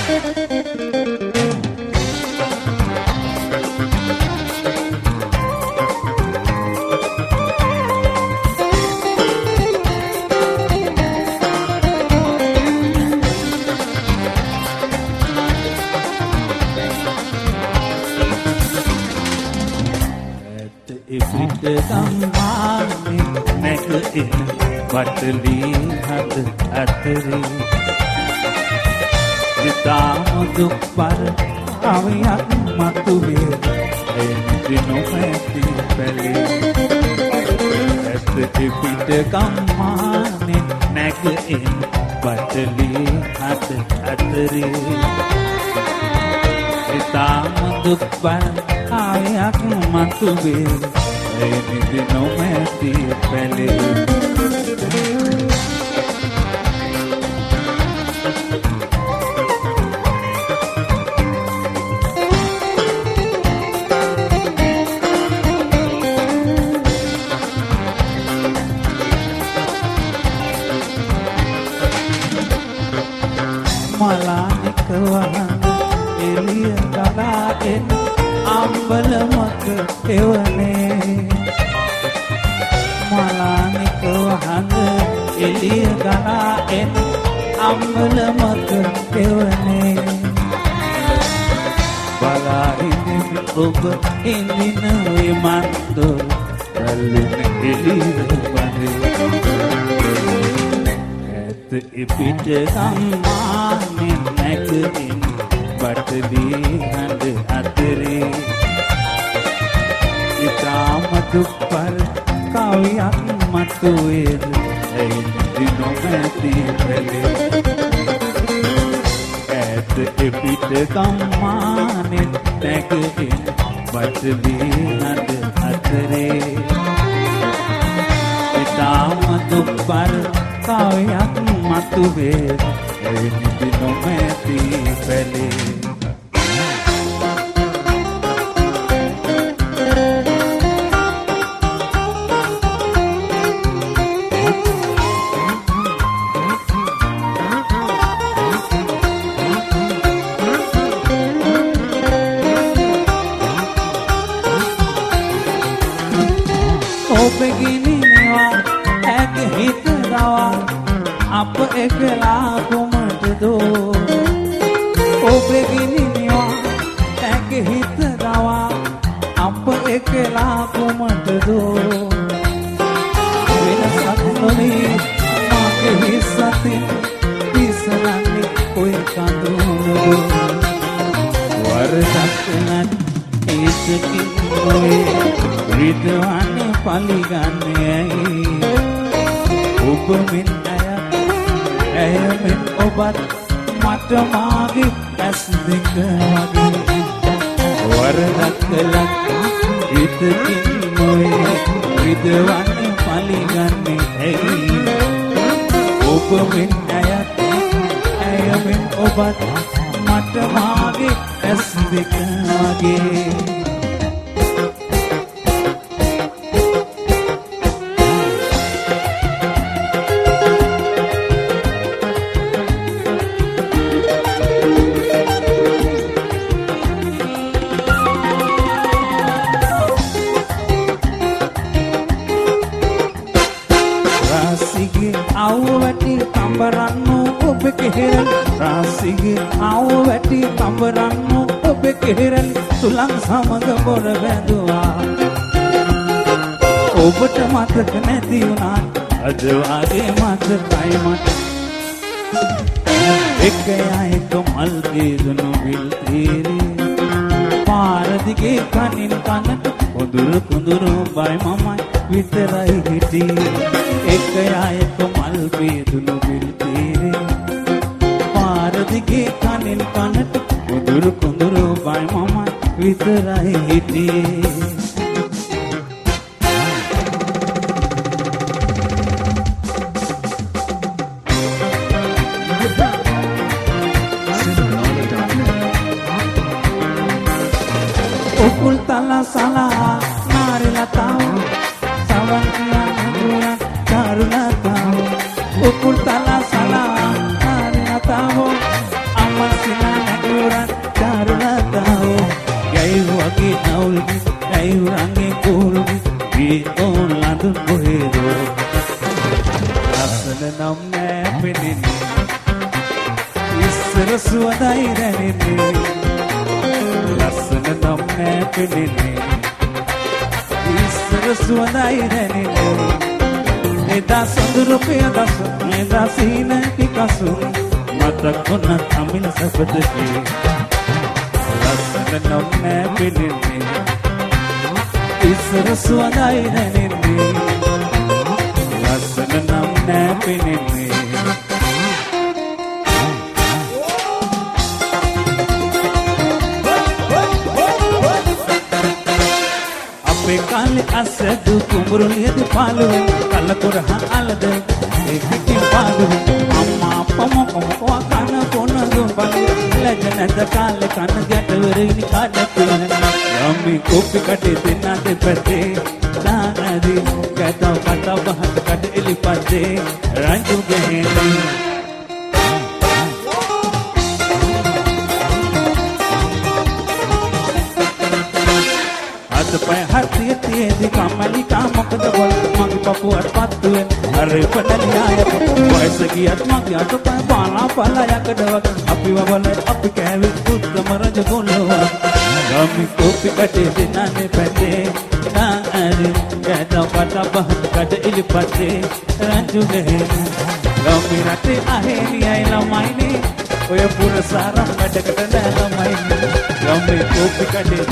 වටලි හද අතරේ විතාම දුක්බර කවියක් මතුවේ එන්ති නොමැති පැලේ ඇත පිට කම්මානේ නැගින් වටලි හද අතරේ විතාම දුක්බර කවියක් මතුවේ එන්ති නොමැති පැලේ මලානික වහන එළිය ගලාගෙන අම්බලමක එවනේ මලානික වහන එළිය ගලාගෙන අම්බලමක එවනේ බලාහිමින් ඔබ ඉන්දින විමන්දොර රැල්ලෙන එළිය බඳේ පිට සම්මානෙන් නැගින් වටලි හඳ අතරේ ඉතාම දුක්බර කවියක් මතුවේ එන්ති නොමැති පැලේ ඇත පිට සම්මානෙන් නැගින් වටලි හඳ අතරේ ඉතාම දුක්බර කවියක් මතුවේ එන්ති නොමැති පැලේ ඔබගිනිනවා ඇක හිතනවා අප එකලා කුමටදෝ ඔබගිනිනවා ඇක හිතනවා අප එකලා කුමටදෝ වෙනසක් නොවේ මගේ හිසතින් විසරන්නේ ඔය කඳුනදෝ වරදක් නැත් ඒසකින් නොවේ රිදවන්න පලිගන්නේ ඔබ මෙන් ඇය මෙන් ඔබත් මට මාගේ ඇස් දෙක වගේ වරදක් කළත් හිතකින් නොවේ රිදවන්න පලිගන්නේ ඇයි ඔබ මෙන් ඇය මෙන් ඔබත් මට මාගේ ඇස් දෙක වගේ රාසිගේ ආව වැටි කඹරන්නු ඔබ කෙරෙල් සුලං සමග බොර බැඳුවා ඔබට මතක නැති වුණා අද වාගේ මතකයි මට එක්කයක මල් ගේදුණු විල් තීරේ පාර දිගේ කනින් කනට කුඳුරු බයි මමයි විතරයි හිටියේ එක්කයක මල් ගේදුණු විල් තීරේ දිගේ කනින් කනට කුඳුරු බයි මමයි විතරයි හිටියේ උකුල් තලා සලා නාරිලතාව සවන් කියන කරුණතාව උකුල් තලා සලා නාරිලතාව අමසිනා හඳුන් කොහෙදෝ ලස්සන නම් නෑ පෙනෙන්නේ ඉස්සර සුවඳයි දැනෙන්නේ ලස්සන නම් නෑ පෙනෙන්නේ ඉස්සර සුවඳයි දැනෙන්නේ එදා සඳුරු පියදස එදා සීන පිකසු මතක් වුණත් අමිල සපදකේ ලස්සන නම් නෑ පෙනෙන්නේ ඉස්සර සුවඳයි දැනෙන්නේ ලස්සන නම් නෑ පෙනෙන්නේ අපේ කාලේ අසදු කුඹුරුලියද පාළුවෙන් කලකොරහ අලද ඒ පිටි පාළුවෙන් අම්මා අප්පා මොකෝ කන පොන දුම්බල ලැජනද කාලේ කන ගැටවරිනි කාඩතුන යම්මි කොපි කටේ දෙන්නද පැත්තේ දානදි කතාව කතාව බහත් කඩ එලිපත්තේ රංජු ගහේ පය හතිය තියේදි කම්මැලි කාමකද බොල් මගේ පපුවට පත්තුවෙන් අර පඩලියායක වයස ගියත් මගේ අතපය පාලා පලා යකඩවක් අපි වවල අපි කෑවේ උත්තම රජ ගොල්ලෝ ගම්මි කොපි කටේ දෙන්නනේ පැත්තේ නාරි කැටව පට බහත් කඩ ඉලිපත්තේ රංජු ගහේ ගම්මි රටේ අහේනියයි ළමයිනේ ඔය පුරසාරම් වැඩකට නෑ ළමයිනේ ගම්මි කොපි කටේ